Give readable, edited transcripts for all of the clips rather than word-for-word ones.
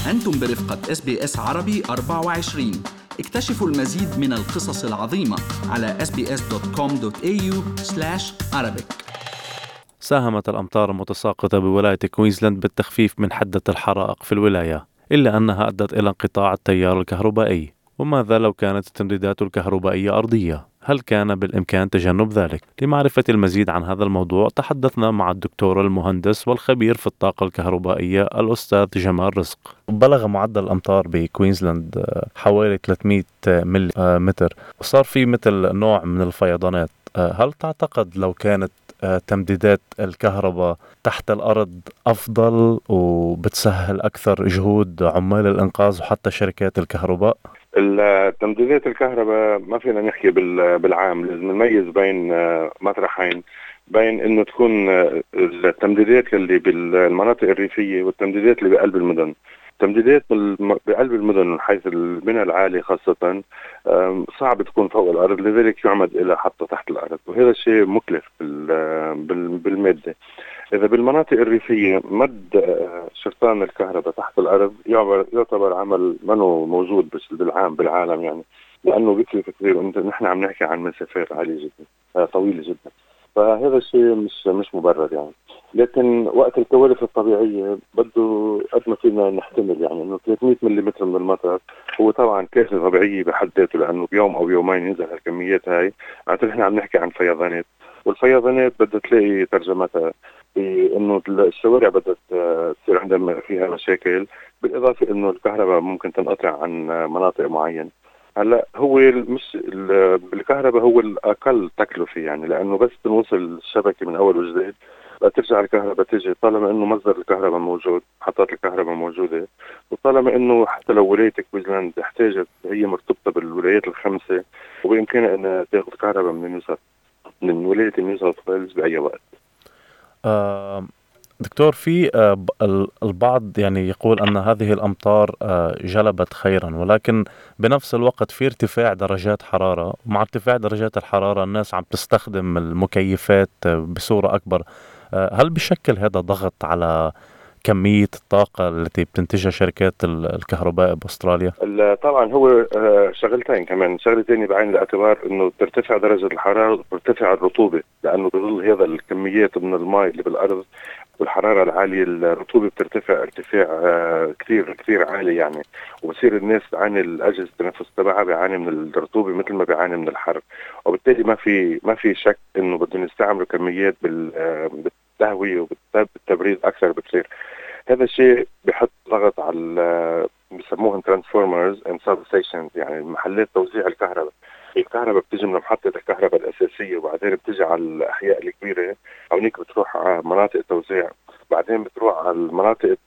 أنتم برفقة SBS عربي 24. اكتشفوا المزيد من القصص العظيمة على sbs.com.au/arabic. ساهمت الأمطار المتساقطة بولاية كوينزلاند بالتخفيف من حدة الحرائق في الولاية، إلا أنها أدت إلى انقطاع التيار الكهربائي. وماذا لو كانت التمديدات الكهربائية أرضية؟ هل كان بالإمكان تجنب ذلك؟ لمعرفة المزيد عن هذا الموضوع تحدثنا مع الدكتور المهندس والخبير في الطاقة الكهربائية الأستاذ جمال رزق. بلغ معدل الأمطار بكوينزلاند حوالي 300 متر، وصار في مثل نوع من الفيضانات. هل تعتقد لو كانت تمديدات الكهرباء تحت الأرض أفضل وبتسهل أكثر جهود عمال الإنقاذ وحتى شركات الكهرباء؟ التمديدات الكهرباء ما فينا نحكي بالعام، لازم نميز بين مطرحين، بين انه تكون التمديدات اللي بالمناطق الريفية والتمديدات اللي بقلب المدن. التمديدات بقلب المدن من حيث البناء العالي خاصة صعب تكون فوق الأرض، لذلك يعمد إلى حطها تحت الأرض، وهذا الشيء مكلف بالمادة. إذا بالمناطق الريفية مد شرطان الكهرباء تحت الأرض يعتبر عمل منه موجود بس بالعالم، يعني لأنه بيكلف كثير، نحن عم نحكي عن مسافات عالية جدا طويلة جدا، فهذا الشيء مش مبرر يعني. لكن وقت الكوارث الطبيعية بده قد ما فينا نحتمل، يعني انه 300 ملم من المطر هو طبعا كارثة طبيعية بحد ذاته، لانه بيوم او يومين ينزل هالكميات هاي. معناته نحن عم نحكي عن فيضانات، والفيضانات بدها تلاقي ترجمتها بانه الشوارع بدها تصير عندها فيها مشاكل، بالاضافة انه الكهرباء ممكن تنقطع عن مناطق معينة. هلا هو مش بالكهرباء هو الاقل تكلفة، يعني لانه بس تنوصل الشبكة من اول وجديد لا ترجع الكهرباء تيجي، طالما انه مصدر الكهرباء موجود، محطات الكهرباء موجودة، وطالما انه حتى لو ولاية كوينزلاند احتاجت، هي مرتبطة بالولايات الخمسة وبإمكانها انها تاخذ كهرباء من ولاية نيو ساوث ويلز بأي وقت. دكتور، في البعض يعني يقول أن هذه الأمطار جلبت خيرا، ولكن بنفس الوقت في ارتفاع درجات حرارة، ومع ارتفاع درجات الحرارة الناس عم تستخدم المكيفات بصورة أكبر. هل بشكل هذا ضغط على كمية الطاقة التي بتنتجها شركات الكهرباء بأستراليا؟ طبعا هو شغلتين كمان، شغلة ثانية بعين الاعتبار انه ترتفع درجة الحرارة وترتفع الرطوبة، لانه بظل هذا الكميات من الماء اللي بالارض والحرارة العالية الرطوبة بترتفع ارتفاع كثير كثير عالي يعني، وبصير الناس تعاني، الأجهزة التنفس تبعها بيعاني من الرطوبة مثل ما بيعاني من الحر، وبالتالي ما في شك انه بدهم يستعملوا كميات بالتهوية وبالتبريد اكثر بكثير. هذا الشيء بيحط ضغط على بسموهم ترانسفورمرز اند سب ستيشنز، يعني محلات توزيع الكهرباء. الكهرباء بتيجي من محطة الكهرباء الأساسية، وبعدين بتيجي على الأحياء الكبيرة، هونيك بتروح على مناطق توزيع، بعدين بتروح على المناطق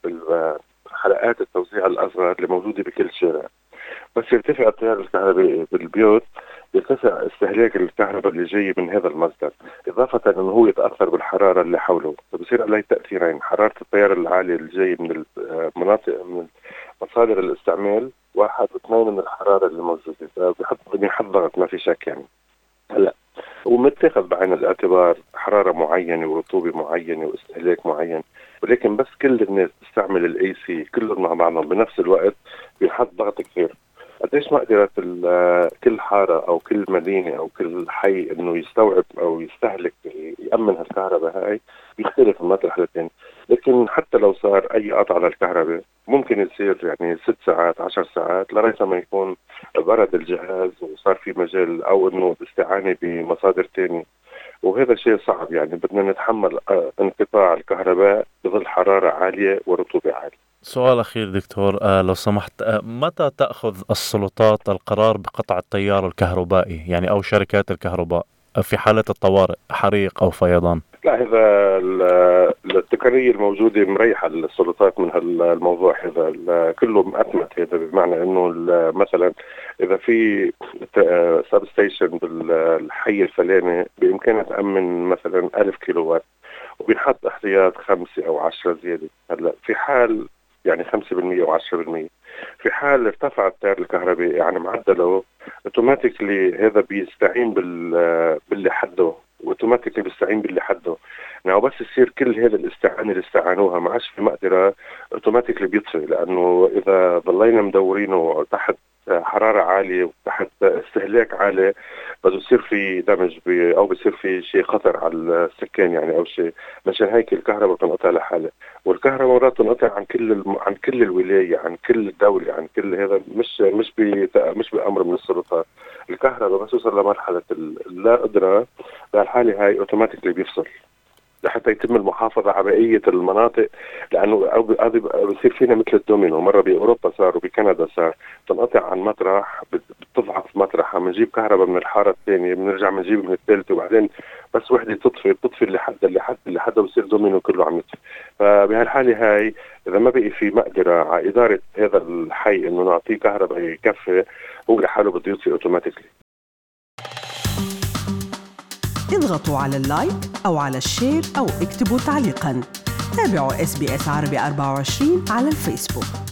حلقات التوزيع الأصغر اللي موجودة بكل شارع. بس يرتفع التيار الكهربائي بالبيوت، يرتفع استهلاك الكهرباء اللي جاي من هذا المصدر، إضافة أنه هو يتأثر بالحرارة اللي حوله، فبصير عليه تأثيرين: حرارة التيار العالي اللي جاي من المناطق من مصادر الاستعمال، واحد، واثنين من الحرارة اللي موجودة، بيحط ضغط ما في شك يعني. هلا ومتاخذ بعين الاعتبار حرارة معينة ورطوبة معينة واستهلاك معين، ولكن بس كل الناس تستعمل الاي سي كلهم مع بعضهم بنفس الوقت بيحط ضغط كثير. قديش ما قدرت كل حارة او كل مدينة او كل حي انه يستوعب او يستهلك يأمن هالكهرباء هاي، بيختلف من مطرح للتاني. لكن حتى لو صار اي قطع للكهرباء ممكن يصير يعني 6 ساعات 10 ساعات لغاية ما يكون برد الجهاز وصار في مجال او انه الاستعانة بمصادر تانية، وهذا شيء صعب. يعني بدنا نتحمل انقطاع الكهرباء بظل حرارة عالية ورطوبة عالية. سؤال أخير دكتور، لو سمحت، متى تأخذ السلطات القرار بقطع التيار الكهربائي، يعني أو شركات الكهرباء، في حالة الطوارئ، حريق أو فيضان؟ لا، هذا التقنية الموجودة مريحة السلطات من هالموضوع، هذا كله مأتمت. هذا بمعنى انه مثلا اذا في سب ستيشن بالحي الفلاني بامكانها تأمن مثلا 1000 كيلو وات، وبينحط احتياط 5 أو 10 زيادة. هلا في حال يعني 5% أو 10%، في حال ارتفع التيار الكهربائي عن معدله اوتوماتيكلي هذا بيستعين باللي حده واوتوماتيكلي بيستعين باللي حده. يعني بس يصير كل هذا الاستعانة اللي استعانوها ما عادش في مقدرة، اوتوماتيكلي بيطفي، لانه اذا ضلينا مدورينه تحت حرارة عالية وتحت استهلاك عالي بده يصير في دمج او بيصير في شيء خطر على السكان يعني او شيء. مشان هيك الكهرباء بتنقطع لحالها، والكهرباء مرات تنقطع عن كل الولاية، عن كل الدولة، عن كل هذا، مش بأمر من السلطات. الكهرباء بس توصل لمرحلة اللا قدرة بهالحالة هاي اوتوماتيكلي بيفصل لحتى يتم المحافظة على بقية المناطق، لأنه بصير فينا مثل الدومينو. مرة بأوروبا صار وبكندا صار، تنقطع عن مطرح بتضعف مطرح، بنجيب كهرباء من الحارة الثانية، بنرجع بنجيب من الثالثة، وبعدين بس وحدة بتطفي اللي حد بصير دومينو كله عم يطفي. فبهالحالة هاي إذا ما بقي في مقدرة على إدارة هذا الحي إنه نعطيه كهرباء يكفي، هو لحاله بده يطفي أوتوماتيكلي. اضغطوا على اللايك أو على الشير أو اكتبوا تعليقاً. تابعوا SBS عربي 24 على الفيسبوك.